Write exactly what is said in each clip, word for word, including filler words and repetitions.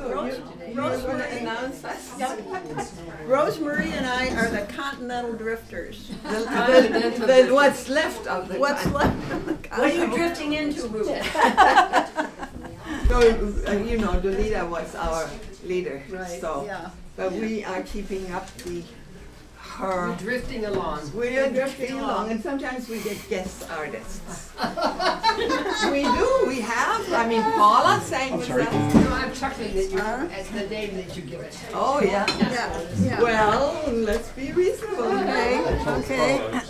Rose, you Rose want to Marie, announce us? Rosemary and I are the Continental Drifters. The, the, the, what's left of the What's con- left of the What are you Continental? drifting into, Ruth? So, uh, you know, the leader was our leader. Right, So, yeah. but we are keeping up the her. Drifting along. We are drifting along, and sometimes we get guest artists. We do. We have. I mean, Paula sang with us. No, I'm chuckling at you, Huh? at the name that you give it. Oh yeah. Yeah, yeah. Well, let's be reasonable. Okay, okay.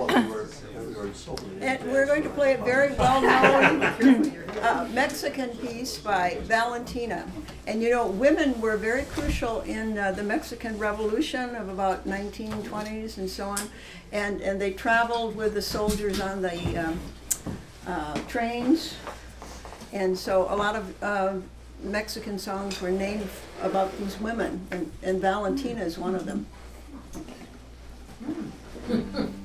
And we're going to play a very well-known uh, Mexican piece by Valentina. And you know, women were very crucial in uh, the Mexican Revolution of about nineteen twenties and so on. And, and they traveled with the soldiers on the um, uh, trains. And so a lot of uh, Mexican songs were named about these women, and, and Valentina is one of them.